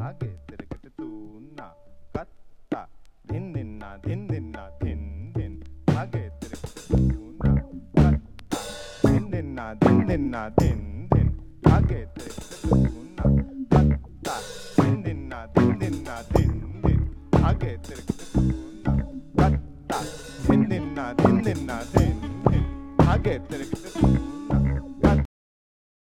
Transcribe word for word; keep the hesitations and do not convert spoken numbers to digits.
తాగే తిరగటుతూన్న కత్త ధిన్ ధిన్న ధిన్ ధిన్న ధిన్ ధిన్ తాగే తిరగటుతూన్న కత్త ధిన్ ధిన్న ధిన్ ధిన్న ధిన్ ధిన్ తాగే తిరగటుతూన్న